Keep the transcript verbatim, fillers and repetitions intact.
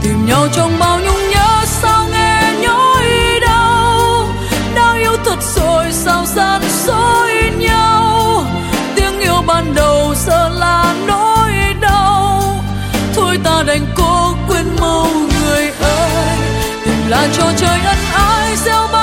tìm nhau trong bao nhung nhớ sao nghe nhói đau. Đã yêu thật rồi sao gian dối nhau, tiếng yêu ban đầu giờ là nỗi đau. Thôi ta đành cố quên mau người ơi, tình là trò chơi ân ái gieo bao